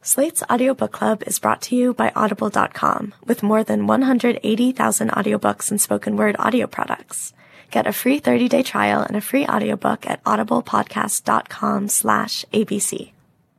Slate's Audiobook Club is brought to you by Audible.com, with more than 180,000 audiobooks and spoken word audio products. Get a free 30-day trial and a free audiobook at audiblepodcast.com/ABC.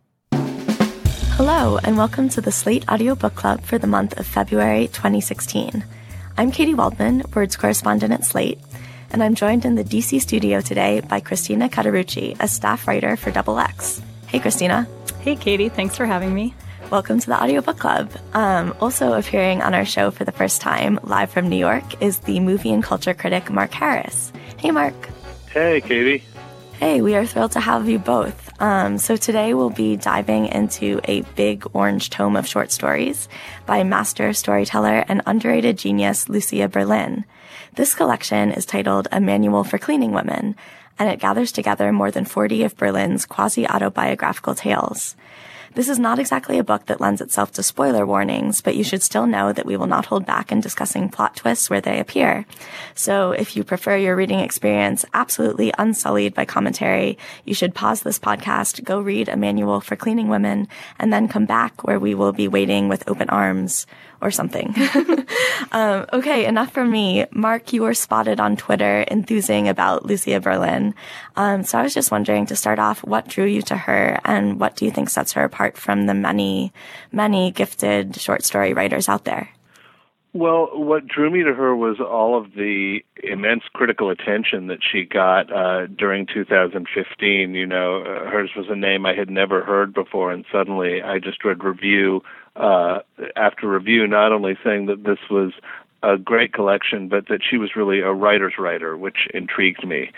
Hello, and welcome to the Slate Audiobook Club for the month of February 2016. I'm Katie Waldman, Words correspondent at Slate, and I'm joined in the DC studio today by Christina Catarucci, a staff writer for XX. Hey, Christina. Hey, Katie. Thanks for having me. Welcome to the Audiobook Club. Also appearing on our show for the first time, live from New York, is the movie and culture critic Mark Harris. Hey, Mark. Hey, Katie. Hey, we are thrilled to have you both. So today we'll be diving into a big orange tome of short stories by master storyteller and underrated genius Lucia Berlin. This collection is titled A Manual for Cleaning Women, and it gathers together more than 40 of Berlin's quasi-autobiographical tales. This is not exactly a book that lends itself to spoiler warnings, but you should still know that we will not hold back in discussing plot twists where they appear. So if you prefer your reading experience absolutely unsullied by commentary, you should pause this podcast, go read A Manual for Cleaning Women, and then come back where we will be waiting with open arms or something. Okay, enough from me. Mark, you were spotted on Twitter enthusing about Lucia Berlin. So I was just wondering, to start off, what drew you to her, and what do you think sets her apart from the many, many gifted short story writers out there? Well, what drew me to her was all of the immense critical attention that she got during 2015. You know, hers was a name I had never heard before, and suddenly I just read review after review, not only saying that this was a great collection, but that she was really a writer's writer, which intrigued me.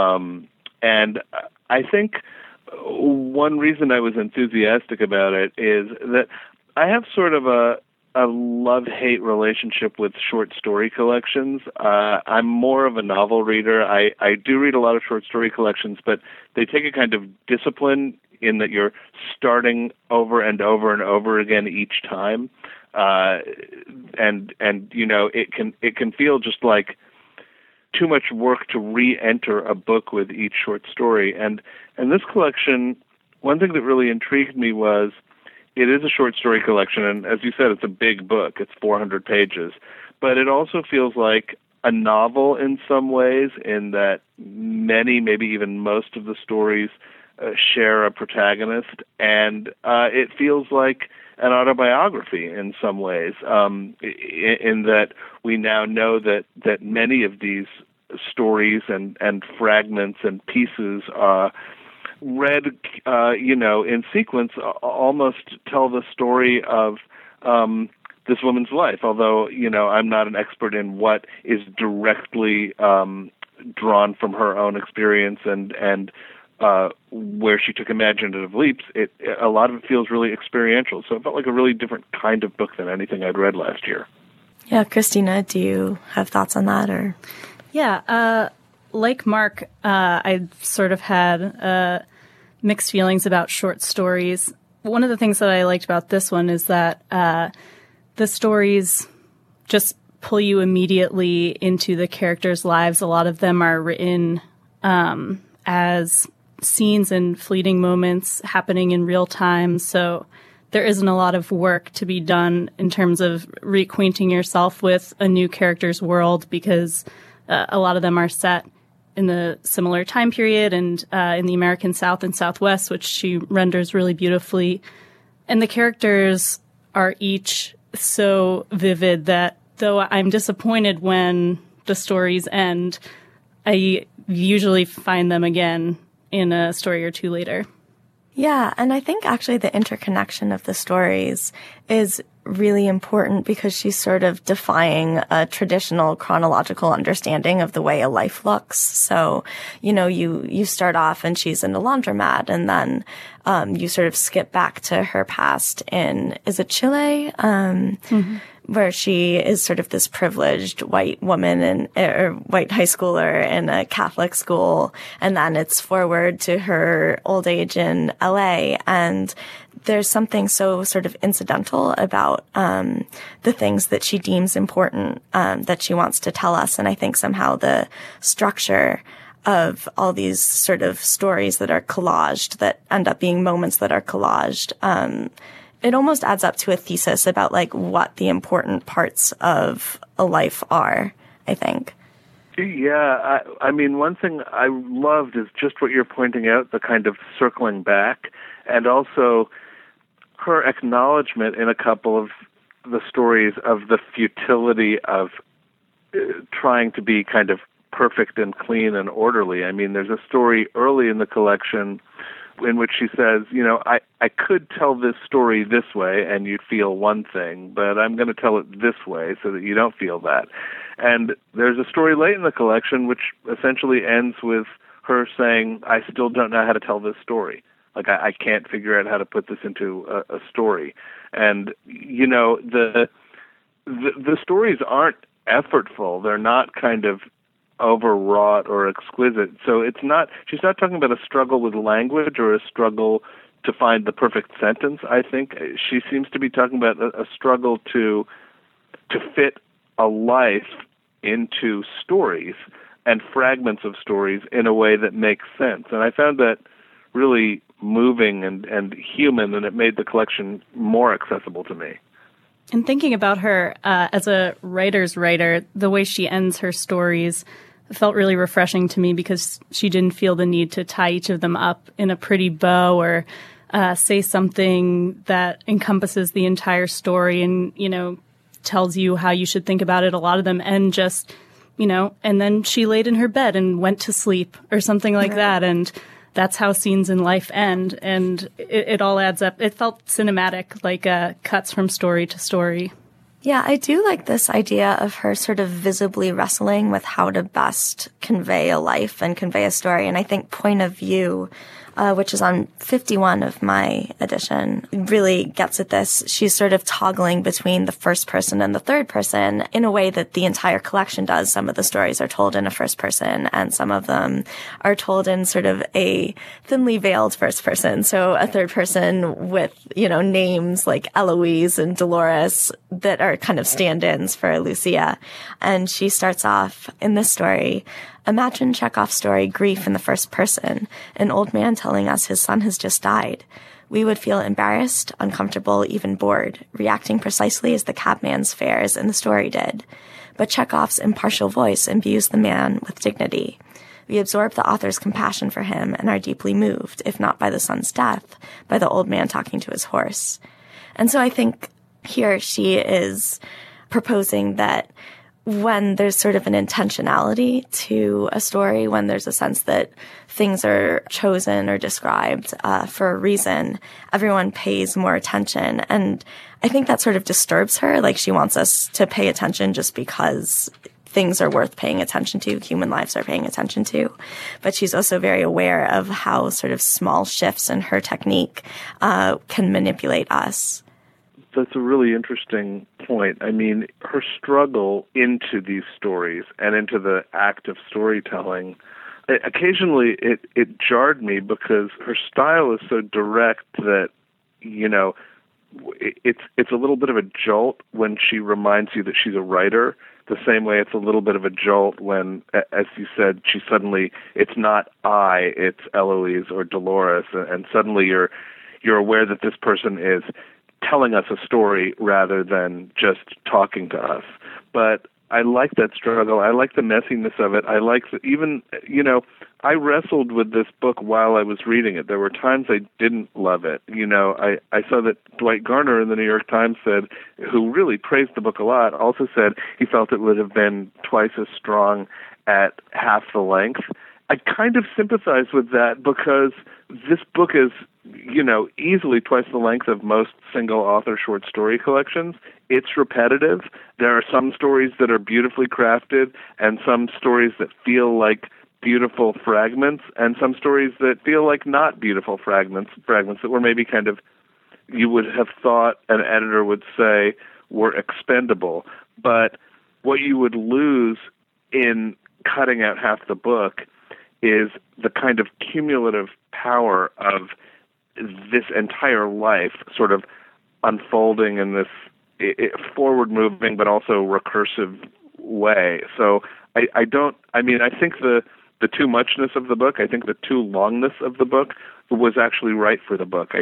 And I think one reason I was enthusiastic about it is that I have sort of a love-hate relationship with short story collections. I'm more of a novel reader. I do read a lot of short story collections, but they take a kind of discipline in that you're starting over and over and over again each time. And you know, it can feel just like too much work to re-enter a book with each short story. And this collection, one thing that really intrigued me was it is a short story collection, and as you said, it's a big book. It's 400 pages. But it also feels like a novel in some ways, in that many, maybe even most of the stories share a protagonist, and it feels like an autobiography in some ways, in that we now know that many of these stories and fragments and pieces read, in sequence, almost tell the story of this woman's life. Although, I'm not an expert in what is directly drawn from her own experience and where she took imaginative leaps, a lot of it feels really experiential. So it felt like a really different kind of book than anything I'd read last year. Yeah, Christina, do you have thoughts on that? Or yeah, like Mark, I sort of had mixed feelings about short stories. One of the things that I liked about this one is that the stories just pull you immediately into the characters' lives. A lot of them are written as scenes and fleeting moments happening in real time. So there isn't a lot of work to be done in terms of reacquainting yourself with a new character's world, because a lot of them are set in the similar time period and in the American South and Southwest, which she renders really beautifully. And the characters are each so vivid that though I'm disappointed when the stories end, I usually find them again in a story or two later. Yeah, and I think actually the interconnection of the stories is really important, because she's sort of defying a traditional chronological understanding of the way a life looks. So, you start off and she's in a laundromat, and then you sort of skip back to her past in, is it Chile? Where she is sort of this privileged white woman or white high schooler in a Catholic school. And then it's forward to her old age in LA. And there's something so sort of incidental about the things that she deems important that she wants to tell us. And I think somehow the structure of all these sort of stories that are collaged, that end up being moments that are collaged, it almost adds up to a thesis about like what the important parts of a life are, I think. Yeah, I mean, one thing I loved is just what you're pointing out, the kind of circling back, and also her acknowledgement in a couple of the stories of the futility of trying to be kind of perfect and clean and orderly. I mean, there's a story early in the collection in which she says, you know, I could tell this story this way and you'd feel one thing, but I'm going to tell it this way so that you don't feel that. And there's a story late in the collection which essentially ends with her saying, I still don't know how to tell this story. Like, I can't figure out how to put this into a story. And, you know, the stories aren't effortful. They're not kind of overwrought or exquisite. So it's not, she's not talking about a struggle with language or a struggle to find the perfect sentence, I think. She seems to be talking about a struggle to fit a life into stories and fragments of stories in a way that makes sense. And I found that really moving and human, and it made the collection more accessible to me. And thinking about her as a writer's writer, the way she ends her stories felt really refreshing to me because she didn't feel the need to tie each of them up in a pretty bow or say something that encompasses the entire story and, you know, tells you how you should think about it. A lot of them end just, you know, and then she laid in her bed and went to sleep or something like that. And that's how scenes in life end. And it all adds up. It felt cinematic, like cuts from story to story. Yeah, I do like this idea of her sort of visibly wrestling with how to best convey a life and convey a story. And I think point of view, which is on 51 of my edition, really gets at this. She's sort of toggling between the first person and the third person in a way that the entire collection does. Some of the stories are told in a first person and some of them are told in sort of a thinly veiled first person. So a third person with, you know, names like Eloise and Dolores that are kind of stand-ins for Lucia. And she starts off in this story, imagine Chekhov's story, Grief, in the first person, an old man telling us his son has just died. We would feel embarrassed, uncomfortable, even bored, reacting precisely as the cabman's fares in the story did. But Chekhov's impartial voice imbues the man with dignity. We absorb the author's compassion for him and are deeply moved, if not by the son's death, by the old man talking to his horse. And so I think here she is proposing that when there's sort of an intentionality to a story, when there's a sense that things are chosen or described for a reason, everyone pays more attention. And I think that sort of disturbs her. Like, she wants us to pay attention just because things are worth paying attention to, human lives are paying attention to. But she's also very aware of how sort of small shifts in her technique can manipulate us. That's a really interesting point. I mean, her struggle into these stories and into the act of storytelling, occasionally it jarred me because her style is so direct that, you know, it's a little bit of a jolt when she reminds you that she's a writer, the same way it's a little bit of a jolt when, as you said, it's not I, it's Eloise or Dolores, and suddenly you're aware that this person is telling us a story rather than just talking to us. But I like that struggle. I like the messiness of it. I like even, you know, I wrestled with this book while I was reading it. There were times I didn't love it. You know, I saw that Dwight Garner in the New York Times said, who really praised the book a lot, also said he felt it would have been twice as strong at half the length. I kind of sympathize with that because this book is, you know, easily twice the length of most single-author short story collections. It's repetitive. There are some stories that are beautifully crafted and some stories that feel like beautiful fragments and some stories that feel like not beautiful fragments that were maybe kind of, you would have thought an editor would say were expendable. But what you would lose in cutting out half the book is the kind of cumulative power of this entire life sort of unfolding in this forward-moving but also recursive way. So I think the the too muchness of the book. I think the too longness of the book was actually right for the book.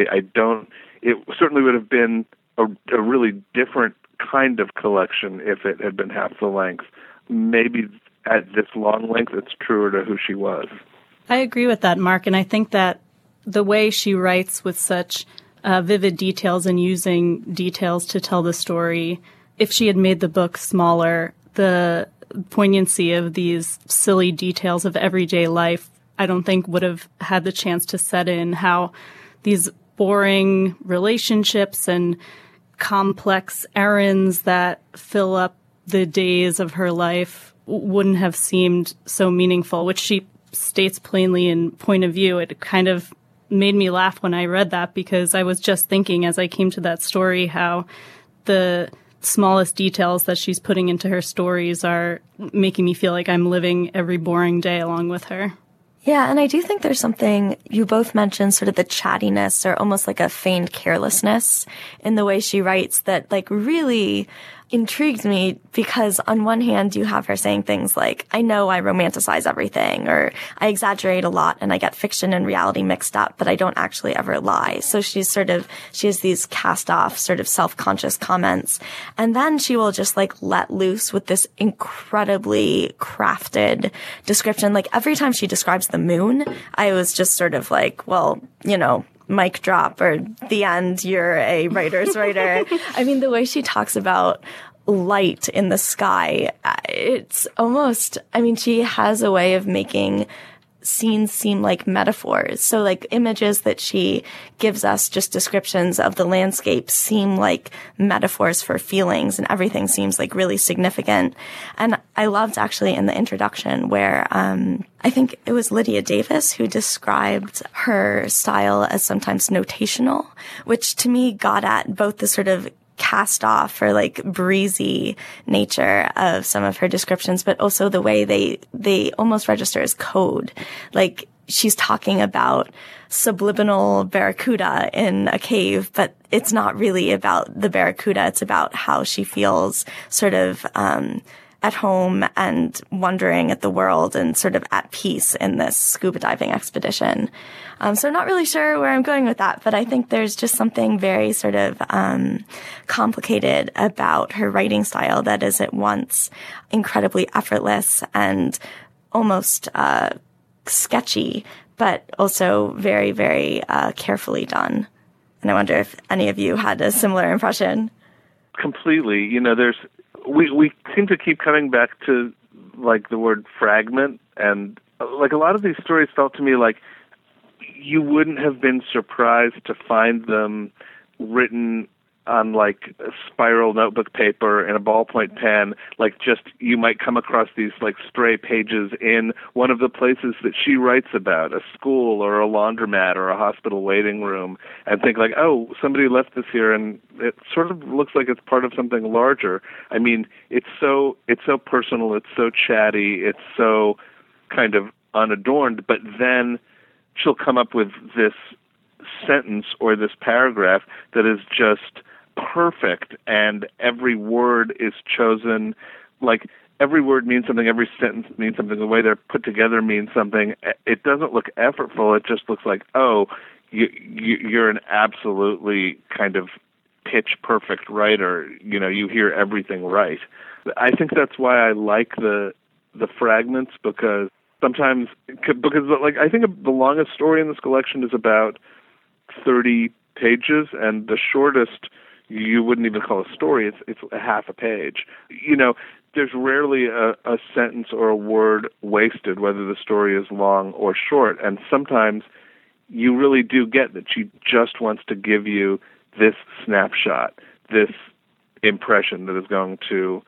It certainly would have been a really different kind of collection if it had been half the length. Maybe at this long length, it's truer to who she was. I agree with that, Mark, and I think that the way she writes with such vivid details and using details to tell the story, if she had made the book smaller, the poignancy of these silly details of everyday life, I don't think would have had the chance to set in how these boring relationships and complex errands that fill up the days of her life wouldn't have seemed so meaningful, which she states plainly in Point of View. It kind of made me laugh when I read that, because I was just thinking as I came to that story how the smallest details that she's putting into her stories are making me feel like I'm living every boring day along with her. Yeah, and I do think there's something, you both mentioned sort of the chattiness or almost like a feigned carelessness in the way she writes that like really intrigued me, because on one hand you have her saying things like, I know I romanticize everything, or I exaggerate a lot and I get fiction and reality mixed up, but I don't actually ever lie. So she has these cast off sort of self-conscious comments. And then she will just like let loose with this incredibly crafted description. Like every time she describes the moon, I was just sort of like, well, mic drop, or the end, you're a writer's writer. I mean, the way she talks about light in the sky, it's almost, she has a way of making scenes seem like metaphors. So like images that she gives us, just descriptions of the landscape, seem like metaphors for feelings, and everything seems like really significant. And I loved actually in the introduction where I think it was Lydia Davis who described her style as sometimes notational, which to me got at both the sort of cast off or like breezy nature of some of her descriptions, but also the way they almost register as code. Like she's talking about subliminal barracuda in a cave, but it's not really about the barracuda. It's about how she feels sort of, at home and wondering at the world and sort of at peace in this scuba diving expedition. So I'm not really sure where I'm going with that, but I think there's just something very sort of complicated about her writing style that is at once incredibly effortless and almost sketchy, but also very, very carefully done. And I wonder if any of you had a similar impression. Completely. We seem to keep coming back to like the word fragment, and like a lot of these stories felt to me like you wouldn't have been surprised to find them written on like a spiral notebook paper and a ballpoint pen. Like just you might come across these like stray pages in one of the places that she writes about, a school or a laundromat or a hospital waiting room, and think like, oh, somebody left this here, and it sort of looks like it's part of something larger. I mean, it's so personal, it's so chatty, it's so kind of unadorned, but then she'll come up with this sentence or this paragraph that is just perfect, and every word is chosen, like every word means something, every sentence means something, the way they're put together means something. It doesn't look effortful, it just looks like, oh, you're an absolutely kind of pitch perfect writer, you hear everything right. I think that's why I like the fragments, because sometimes, like I think the longest story in this collection is about 30 pages, and the shortest you wouldn't even call a story. It's a half a page. There's rarely a sentence or a word wasted, whether the story is long or short. And sometimes you really do get that she just wants to give you this snapshot, this impression that is going to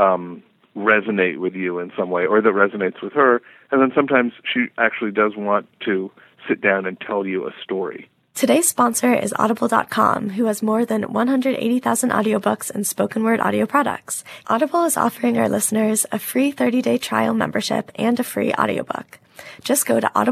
resonate with you in some way, or that resonates with her. And then sometimes she actually does want to sit down and tell you a story. Today's sponsor is Audible.com, who has more than 180,000 audiobooks and spoken word audio products. Audible is offering our listeners a free 30-day trial membership and a free audiobook. Just go to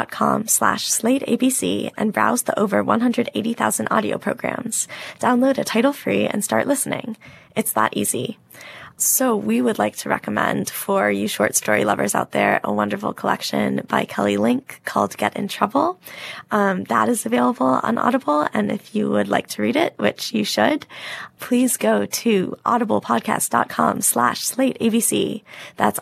audible.com/slateabc and browse the over 180,000 audio programs. Download a title free and start listening. It's that easy. So we would like to recommend for you short story lovers out there a wonderful collection by Kelly Link called Get in Trouble. That is available on Audible. And if you would like to read it, which you should, please go to audiblepodcast.com/slateabc. That's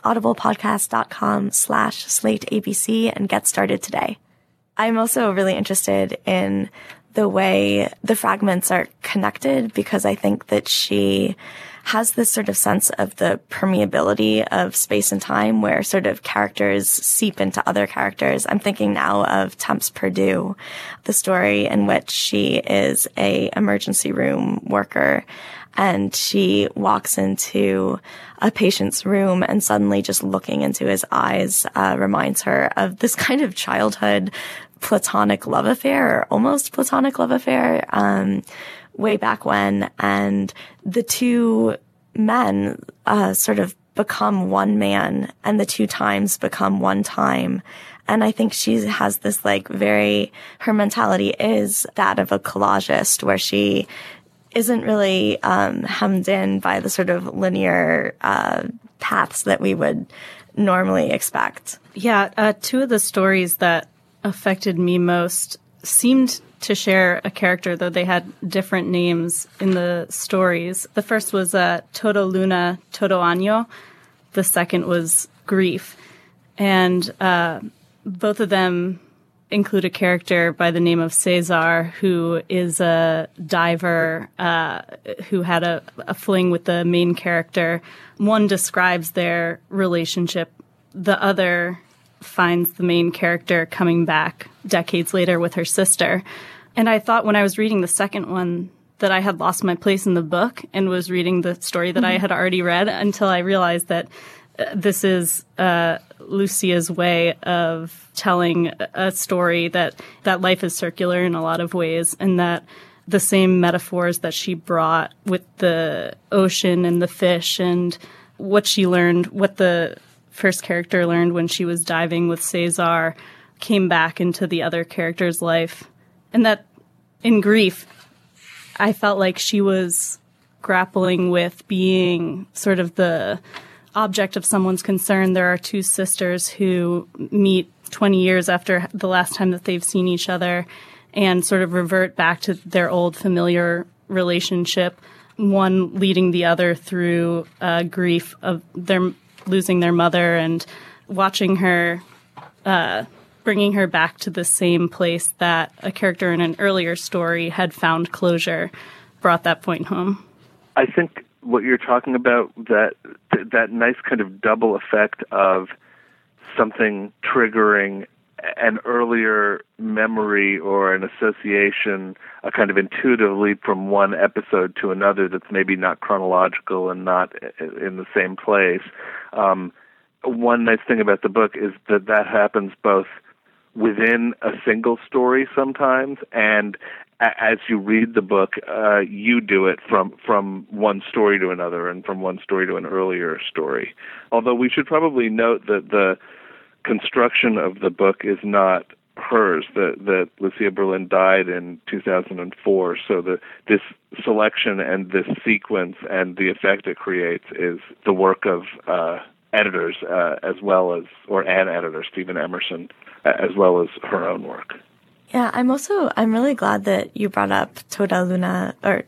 audiblepodcast.com/slateabc and get started today. I'm also really interested in the way the fragments are connected, because I think that she has this sort of sense of the permeability of space and time where sort of characters seep into other characters. I'm thinking now of Temps Perdue, the story in which she is a emergency room worker and she walks into a patient's room and suddenly just looking into his eyes reminds her of this kind of childhood platonic love affair, or almost platonic love affair, way back when, and the two men sort of become one man, and the two times become one time. And I think she has this like her mentality is that of a collagist, where she isn't really hemmed in by the sort of linear paths that we would normally expect. Yeah, two of the stories that affected me most seemed to share a character, though they had different names in the stories. The first was Todo Luna, Todo Año. The second was Grief. And both of them include a character by the name of Cesar, who is a diver who had a fling with the main character. One describes their relationship. The other finds the main character coming back decades later with her sister. And I thought when I was reading the second one that I had lost my place in the book and was reading the story that I had already read, until I realized that this is Lucia's way of telling a story that life is circular in a lot of ways, and that the same metaphors that she brought with the ocean and the fish and what she learned, what the first character learned when she was diving with Cesar, came back into the other character's life. And that in Grief, I felt like she was grappling with being sort of the object of someone's concern. There are two sisters who meet 20 years after the last time that they've seen each other and sort of revert back to their old familiar relationship, one leading the other through grief of their losing their mother, and watching her bringing her back to the same place that a character in an earlier story had found closure, brought that point home. I think what you're talking about, that nice kind of double effect of something triggering an earlier memory or an association, a kind of intuitive leap from one episode to another that's maybe not chronological and not in the same place. One nice thing about the book is that happens both within a single story sometimes, and as you read the book, you do it from one story to another and from one story to an earlier story. Although we should probably note that the construction of the book is not hers, that Lucia Berlin died in 2004, so this selection and this sequence and the effect it creates is the work of editors as well as, or an editor, Stephen Emerson, as well as her own work. Yeah, I'm really glad that you brought up Toda Luna, Todo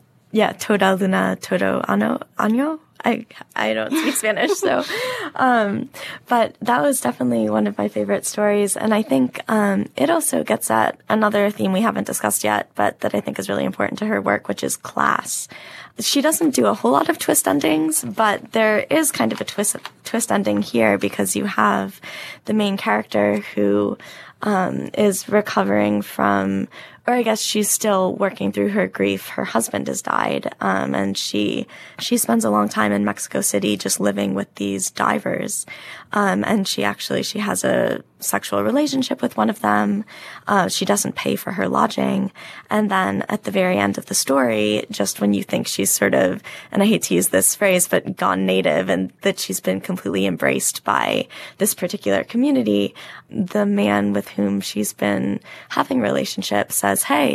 Año. I don't speak Spanish, so, but that was definitely one of my favorite stories. And I think, it also gets at another theme we haven't discussed yet, but that I think is really important to her work, which is class. She doesn't do a whole lot of twist endings, but there is kind of a twist ending here, because you have the main character who, is recovering from, or I guess she's still working through her grief. Her husband has died, and she spends a long time in Mexico City just living with these divers. And she has a sexual relationship with one of them. She doesn't pay for her lodging. And then at the very end of the story, just when you think she's sort of, and I hate to use this phrase, but gone native, and that she's been completely embraced by this particular community, the man with whom she's been having a relationship says, "Hey,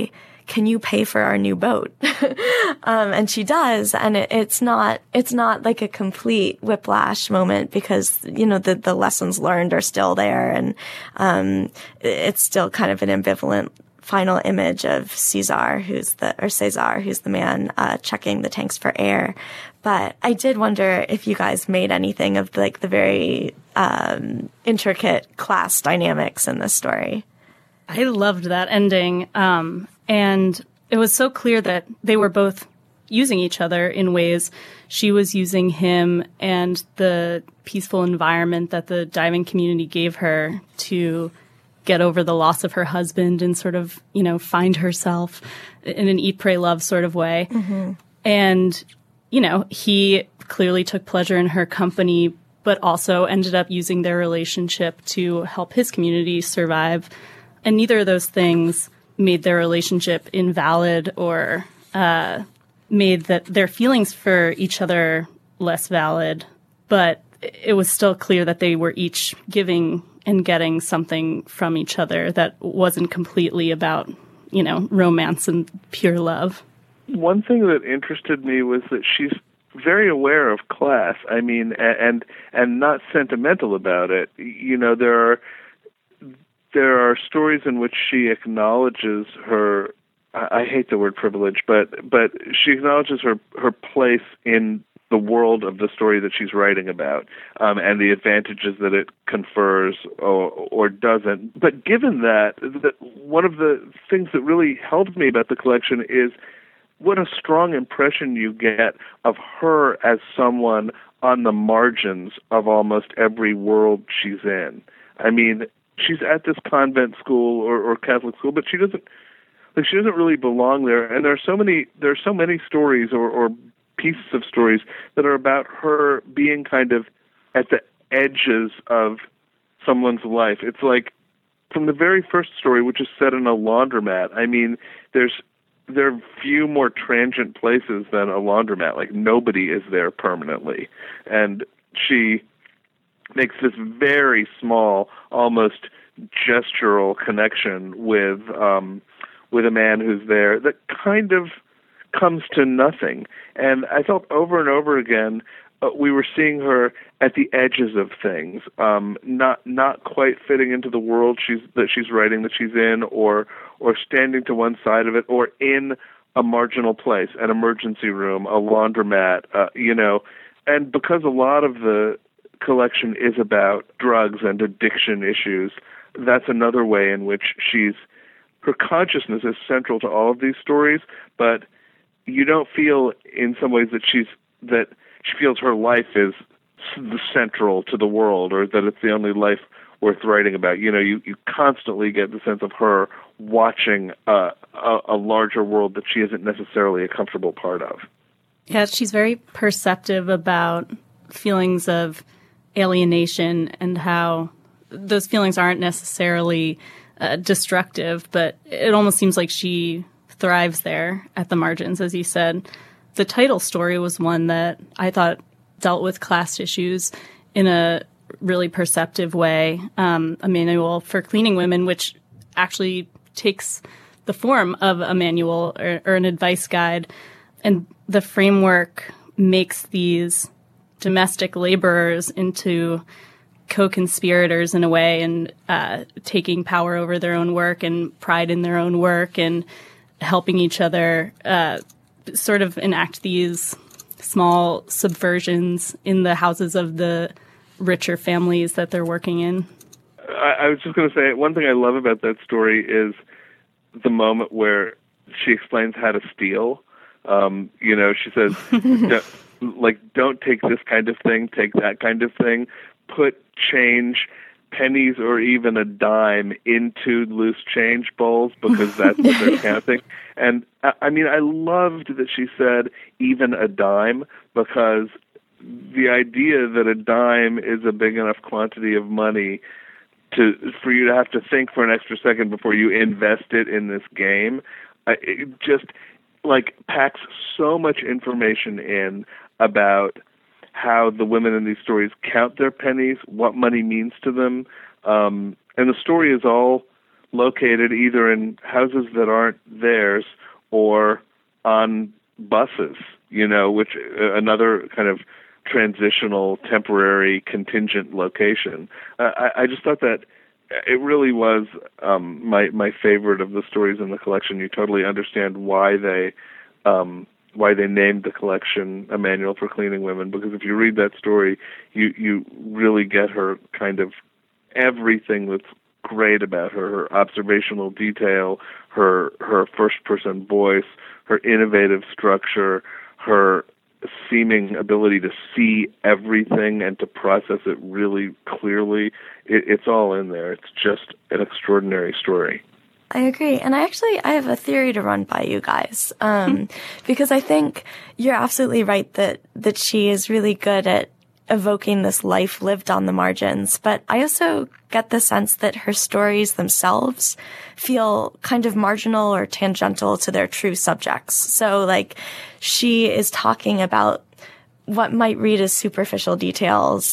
can you pay for our new boat? And she does. And it's not like a complete whiplash moment because, the lessons learned are still there. And, it's still kind of an ambivalent final image of Cesar, who's the man, checking the tanks for air. But I did wonder if you guys made anything of the very, intricate class dynamics in this story. I loved that ending. And it was so clear that they were both using each other in ways. She was using him and the peaceful environment that the diving community gave her to get over the loss of her husband and sort of, find herself in an eat, pray, love sort of way. Mm-hmm. And, he clearly took pleasure in her company, but also ended up using their relationship to help his community survive. And neither of those things made their relationship invalid or made their feelings for each other less valid. But it was still clear that they were each giving and getting something from each other that wasn't completely about, romance and pure love. One thing that interested me was that she's very aware of class. I mean, and not sentimental about it. There are stories in which she acknowledges her, I hate the word privilege, but she acknowledges her place in the world of the story that she's writing about, and the advantages that it confers or doesn't. But given that, one of the things that really helped me about the collection is what a strong impression you get of her as someone on the margins of almost every world she's in. I mean, she's at this convent school or Catholic school, but she doesn't really belong there. And there are so many stories or pieces of stories that are about her being kind of at the edges of someone's life. It's like from the very first story, which is set in a laundromat. I mean, there are few more transient places than a laundromat. Like nobody is there permanently, and she makes this very small, almost gestural connection with a man who's there that kind of comes to nothing. And I felt over and over again we were seeing her at the edges of things, not quite fitting into the world that she's writing, that she's in, or standing to one side of it, or in a marginal place, an emergency room, a laundromat, And because a lot of the collection is about drugs and addiction issues, that's another way in which her consciousness is central to all of these stories, but you don't feel in some ways that she feels her life is central to the world, or that it's the only life worth writing about. You constantly get the sense of her watching a larger world that she isn't necessarily a comfortable part of. Yeah, she's very perceptive about feelings of alienation and how those feelings aren't necessarily destructive, but it almost seems like she thrives there at the margins, as you said. The title story was one that I thought dealt with class issues in a really perceptive way. A manual for cleaning women, which actually takes the form of a manual or an advice guide. And the framework makes these domestic laborers into co-conspirators in a way, and taking power over their own work and pride in their own work and helping each other sort of enact these small subversions in the houses of the richer families that they're working in. I was just going to say, one thing I love about that story is the moment where she explains how to steal. She says, don't take this kind of thing, take that kind of thing. Put change, pennies or even a dime, into loose change bowls, because that's what they're counting. And I loved that she said even a dime, because the idea that a dime is a big enough quantity of money for you to have to think for an extra second before you invest it in this game, it just packs so much information in about how the women in these stories count their pennies, what money means to them. And the story is all located either in houses that aren't theirs or on buses, which another kind of transitional, temporary, contingent location. I just thought that it really was my favorite of the stories in the collection. You totally understand why they named the collection A Manual for Cleaning Women, because if you read that story, you really get her kind of everything that's great about her observational detail, her first-person voice, her innovative structure, her seeming ability to see everything and to process it really clearly. It's all in there. It's just an extraordinary story. I agree. And I have a theory to run by you guys, because I think you're absolutely right that she is really good at evoking this life lived on the margins. But I also get the sense that her stories themselves feel kind of marginal or tangential to their true subjects. So like she is talking about what might read as superficial details,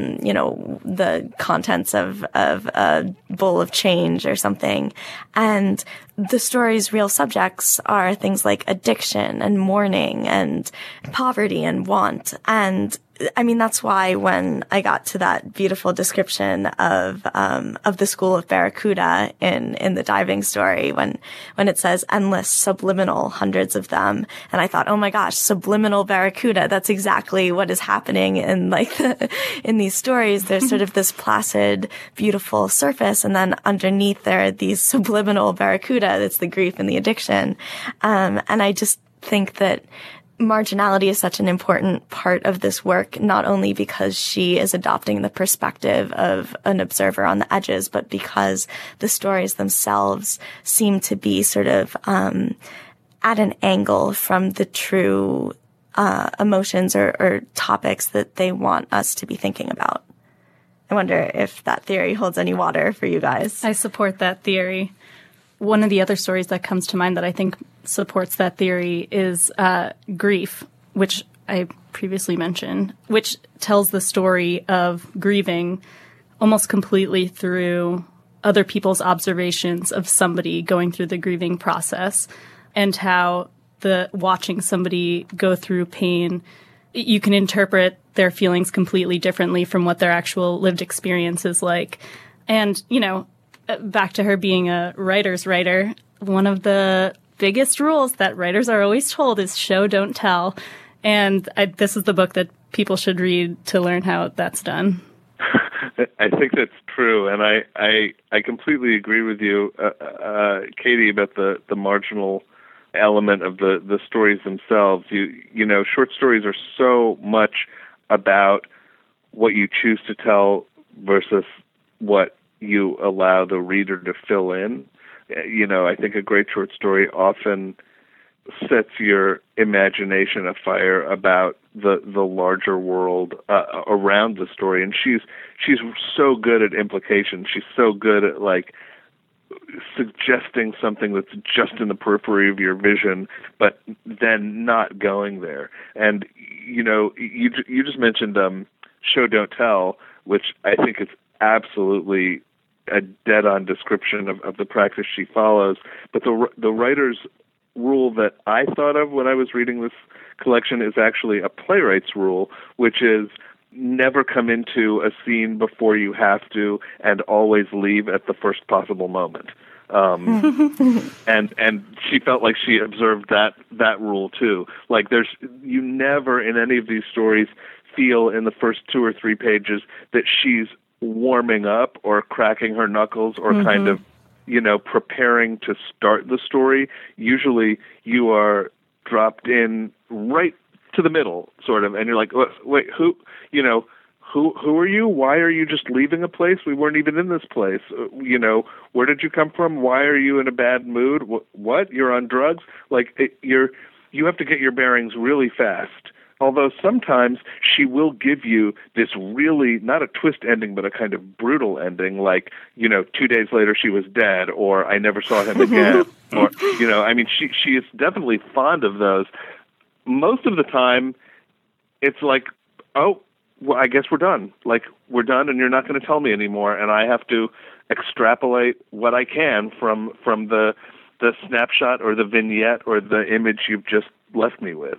the contents of a bowl of change or something. And the story's real subjects are things like addiction and mourning and poverty and want. And I mean, that's why when I got to that beautiful description of the school of Barracuda in the diving story, when it says endless, subliminal, hundreds of them, and I thought, oh my gosh, subliminal Barracuda, that's exactly what is happening in in these stories. There's sort of this placid, beautiful surface, and then underneath there are these subliminal Barracuda. It's the grief and the addiction. And I just think that marginality is such an important part of this work, not only because she is adopting the perspective of an observer on the edges, but because the stories themselves seem to be sort of at an angle from the true emotions or topics that they want us to be thinking about. I wonder if that theory holds any water for you guys. I support that theory. One of the other stories that comes to mind that I think supports that theory is Grief, which I previously mentioned, which tells the story of grieving almost completely through other people's observations of somebody going through the grieving process, and how watching somebody go through pain, you can interpret their feelings completely differently from what their actual lived experience is like. And, back to her being a writer's writer, one of the biggest rules that writers are always told is show, don't tell. And this is the book that people should read to learn how that's done. I think that's true, and I completely agree with you, Katie, about the marginal element of the stories themselves. Short stories are so much about what you choose to tell versus what you allow the reader to fill in. I think a great short story often sets your imagination afire about the larger world around the story. And she's so good at implication. She's so good at suggesting something that's just in the periphery of your vision, but then not going there. And you just mentioned show, don't tell, which I think is absolutely a dead-on description of the practice she follows. But the writer's rule that I thought of when I was reading this collection is actually a playwright's rule, which is never come into a scene before you have to, and always leave at the first possible moment. And she felt like she observed that rule too. Like you never in any of these stories feel in the first 2 or 3 pages that she's warming up or cracking her knuckles or kind of, preparing to start the story. Usually you are dropped in right to the middle, sort of, and you're like, wait, who are you? Why are you just leaving a place? We weren't even in this place. Where did you come from? Why are you in a bad mood? What? You're on drugs? You have to get your bearings really fast. Although sometimes she will give you this really, not a twist ending, but a kind of brutal ending, 2 days later she was dead, or I never saw him again, or, she is definitely fond of those. Most of the time, it's like, oh, well, I guess we're done. We're done, and you're not going to tell me anymore, and I have to extrapolate what I can from the snapshot or the vignette or the image you've just left me with.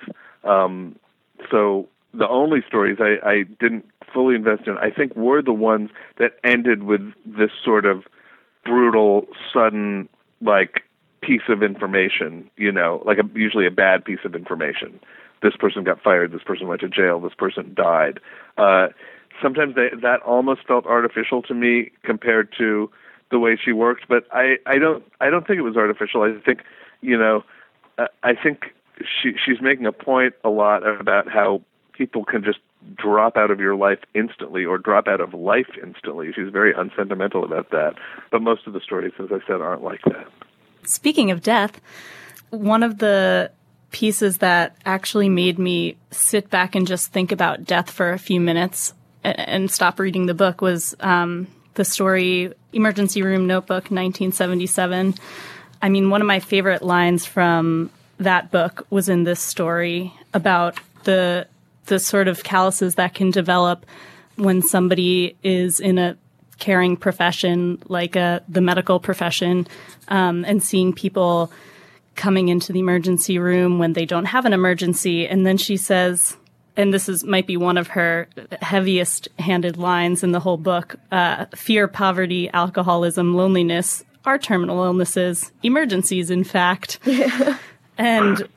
So the only stories I didn't fully invest in, I think, were the ones that ended with this sort of brutal, sudden, like, piece of information, like usually a bad piece of information. This person got fired, this person went to jail, this person died. Sometimes that almost felt artificial to me compared to the way she worked, but I don't think it was artificial. I think, I think she's making a point a lot about how people can just drop out of your life instantly or drop out of life instantly. She's very unsentimental about that. But most of the stories, as I said, aren't like that. Speaking of death, one of the pieces that actually made me sit back and just think about death for a few minutes and stop reading the book was the story Emergency Room Notebook, 1977. I mean, one of my favorite lines from that book was in this story about the sort of calluses that can develop when somebody is in a caring profession like the medical profession, and seeing people coming into the emergency room when they don't have an emergency. And then she says, and this might be one of her heaviest handed lines in the whole book, fear, poverty, alcoholism, loneliness are terminal illnesses, emergencies, in fact. Yeah. And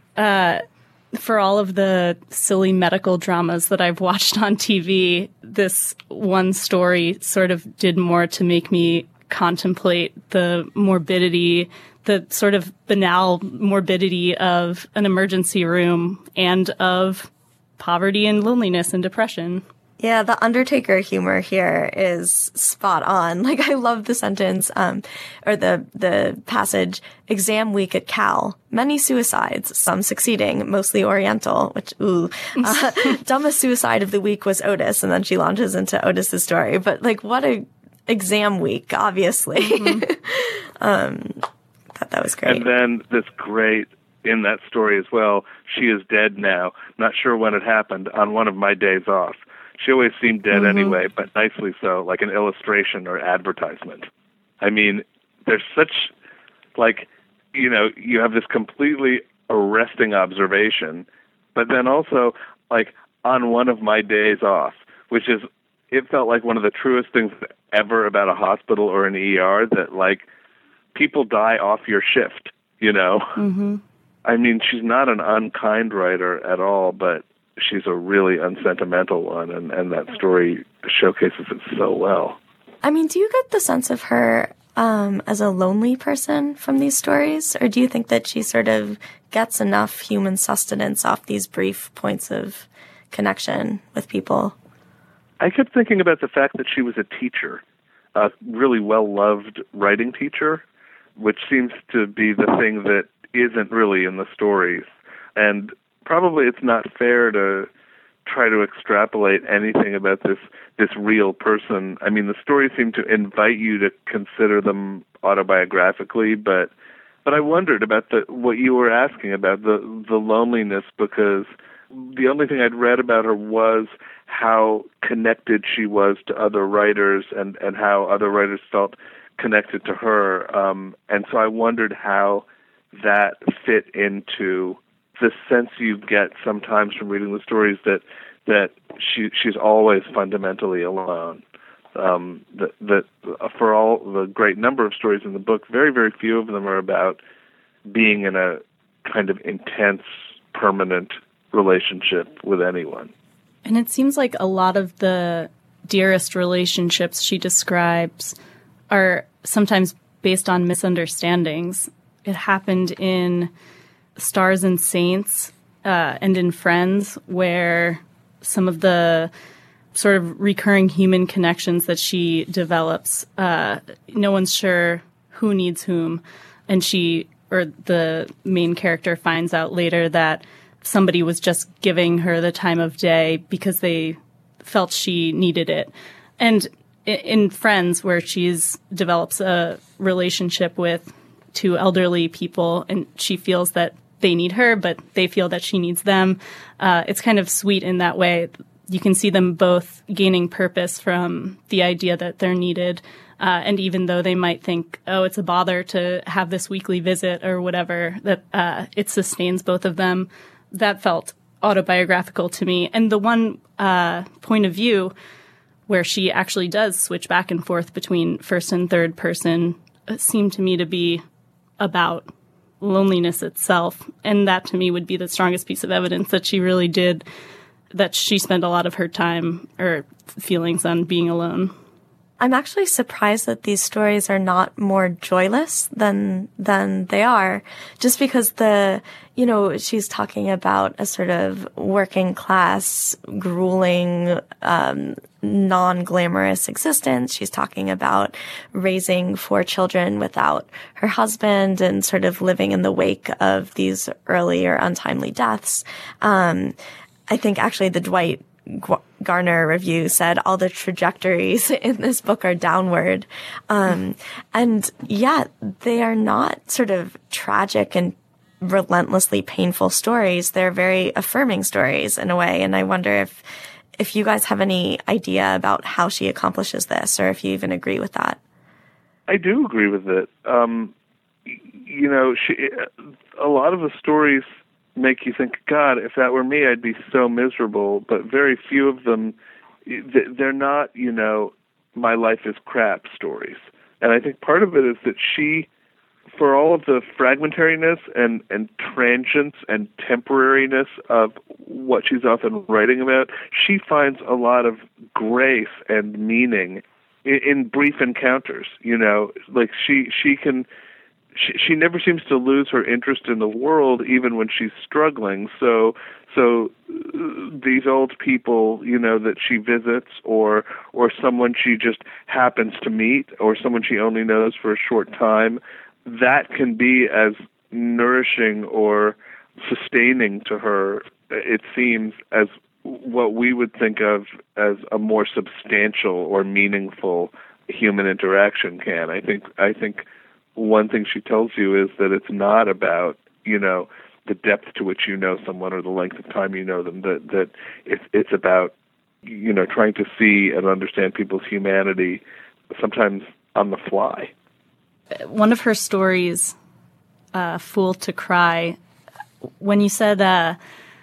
for all of the silly medical dramas that I've watched on TV, this one story sort of did more to make me contemplate the morbidity, the sort of banal morbidity of an emergency room and of poverty and loneliness and depression. Yeah, the Undertaker humor here is spot on. Like, I love the sentence, or the passage, exam week at Cal. Many suicides, some succeeding, mostly Oriental, which, dumbest suicide of the week was Otis. And then she launches into Otis's story. But, like, what a exam week, obviously. Mm-hmm. Thought that was great. And then this great, in that story as well, she is dead now. Not sure when it happened, on one of my days off. She always seemed dead anyway, but nicely so, like an illustration or advertisement. I mean, there's such, like, you have this completely arresting observation, but then also, like, on one of my days off, which is, it felt like one of the truest things ever about a hospital or an ER, that, like, people die off your shift, Mm-hmm. I mean, she's not an unkind writer at all, but she's a really unsentimental one, and that story showcases it so well. I mean, do you get the sense of her as a lonely person from these stories, or do you think that she sort of gets enough human sustenance off these brief points of connection with people? I kept thinking about the fact that she was a teacher, a really well-loved writing teacher, which seems to be the thing that isn't really in the stories. And probably it's not fair to try to extrapolate anything about this real person. I mean, the stories seem to invite you to consider them autobiographically, but I wondered about what you were asking about, the loneliness, because the only thing I'd read about her was how connected she was to other writers and how other writers felt connected to her. And so I wondered how that fit into the sense you get sometimes from reading the stories that she's always fundamentally alone. That for all the great number of stories in the book, very, very few of them are about being in a kind of intense, permanent relationship with anyone. And it seems like a lot of the dearest relationships she describes are sometimes based on misunderstandings. It happened in Stars and Saints and in Friends, where some of the sort of recurring human connections that she develops, no one's sure who needs whom. And the main character finds out later that somebody was just giving her the time of day because they felt she needed it. And in Friends, where develops a relationship with two elderly people, and she feels that they need her, but they feel that she needs them. It's kind of sweet in that way. You can see them both gaining purpose from the idea that they're needed. And even though they might think, oh, it's a bother to have this weekly visit or whatever, that it sustains both of them, that felt autobiographical to me. And the one point of view where she actually does switch back and forth between first and third person seemed to me to be about loneliness itself. And that to me would be the strongest piece of evidence that she really did, that she spent a lot of her time or feelings on being alone. I'm actually surprised that these stories are not more joyless than they are, just because she's talking about a sort of working class, grueling, non-glamorous existence. She's talking about raising 4 children without her husband and sort of living in the wake of these early or untimely deaths. I think actually the Dwight Garner review said all the trajectories in this book are downward. And yet they are not sort of tragic and relentlessly painful stories. They're very affirming stories in a way. And I wonder if you guys have any idea about how she accomplishes this, or if you even agree with that. I do agree with it. A lot of the stories make you think, God, if that were me, I'd be so miserable. But very few of them, they're not, my life is crap stories. And I think part of it is that she, for all of the fragmentariness and transience and temporariness of what she's often writing about, she finds a lot of grace and meaning in brief encounters. Like she never seems to lose her interest in the world, even when she's struggling. So these old people, that she visits, or someone she just happens to meet, or someone she only knows for a short time, that can be as nourishing or sustaining to her, it seems, as what we would think of as a more substantial or meaningful human interaction can. I think one thing she tells you is that it's not about, the depth to which you know someone or the length of time you know them, that it's about, trying to see and understand people's humanity, sometimes on the fly. One of her stories, Fool to Cry, when you said that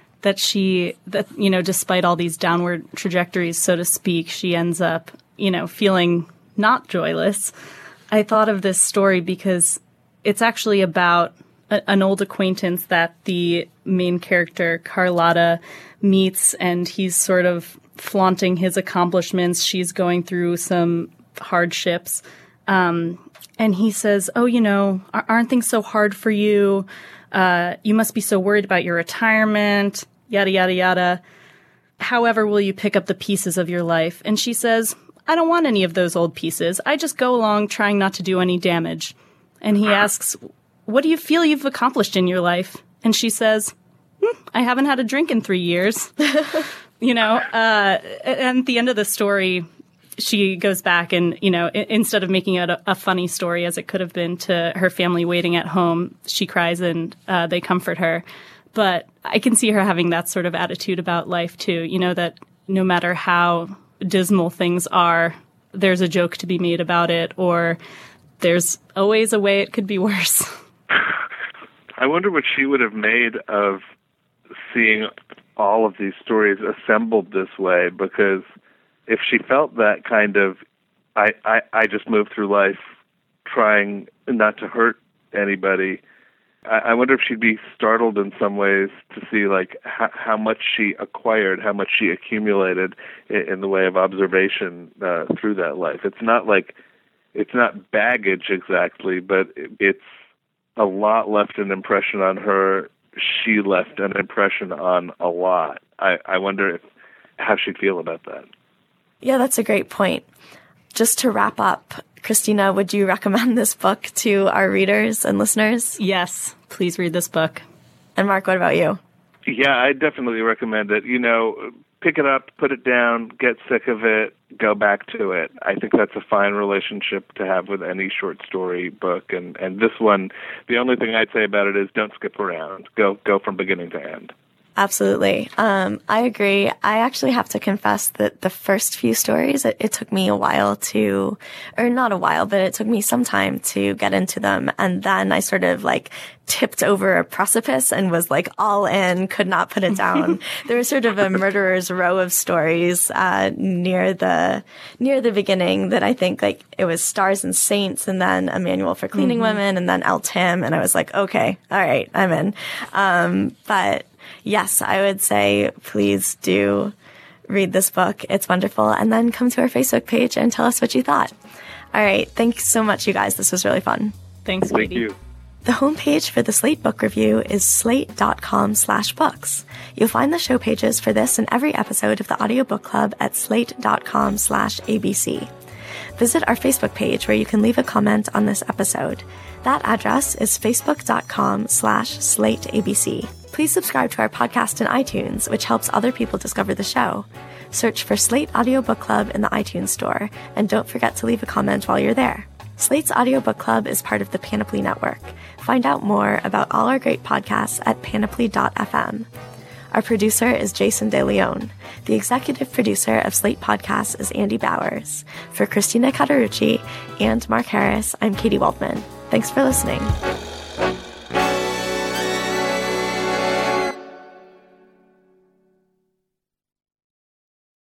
despite all these downward trajectories, so to speak, she ends up, feeling not joyless, I thought of this story because it's actually about an old acquaintance that the main character, Carlotta, meets, and he's sort of flaunting his accomplishments. She's going through some hardships. And he says, oh, aren't things so hard for you? You must be so worried about your retirement, yada, yada, yada. However, will you pick up the pieces of your life? And she says, I don't want any of those old pieces. I just go along trying not to do any damage. And he asks, what do you feel you've accomplished in your life? And she says, I haven't had a drink in 3 years. And at the end of the story, she goes back and, instead of making it a funny story as it could have been to her family waiting at home, she cries and they comfort her. But I can see her having that sort of attitude about life too, that no matter how dismal things are, there's a joke to be made about it, or there's always a way it could be worse. I wonder what she would have made of seeing all of these stories assembled this way, because if she felt that kind of, I just moved through life trying not to hurt anybody, I wonder if she'd be startled in some ways to see like how much she acquired, how much she accumulated in the way of observation through that life. It's not baggage exactly, but it's a lot left an impression on her. She left an impression on a lot. I wonder how she'd feel about that. Yeah, that's a great point. Just to wrap up, Christina, would you recommend this book to our readers and listeners? Yes, please read this book. And Mark, what about you? Yeah, I definitely recommend it. Pick it up, put it down, get sick of it, go back to it. I think that's a fine relationship to have with any short story book. And this one, the only thing I'd say about it is don't skip around. Go from beginning to end. Absolutely. I agree. I actually have to confess that the first few stories, it took me a while to, or not a while, but it took me some time to get into them. And then I sort of like tipped over a precipice and was like all in, could not put it down. There was sort of a murderer's row of stories, near the beginning that I think like it was Stars and Saints and then A Manual for Cleaning Women and then El Tim. And I was like, okay, all right, I'm in. But yes, I would say please do read this book. It's wonderful. And then come to our Facebook page and tell us what you thought. All right. Thanks so much, you guys. This was really fun. Thanks, Thank Katie. you. The homepage for the Slate Book Review is slate.com/books. You'll find the show pages for this and every episode of the Audiobook Club at slate.com/ABC. Visit our Facebook page where you can leave a comment on this episode. That address is facebook.com/slateabc. Please subscribe to our podcast in iTunes, which helps other people discover the show. Search for Slate Audiobook Club in the iTunes store, and don't forget to leave a comment while you're there. Slate's Audiobook Club is part of the Panoply Network. Find out more about all our great podcasts at panoply.fm. Our producer is Jason De Leon. The executive producer of Slate Podcasts is Andy Bowers. For Christina Catarucci and Mark Harris, I'm Katie Waldman. Thanks for listening.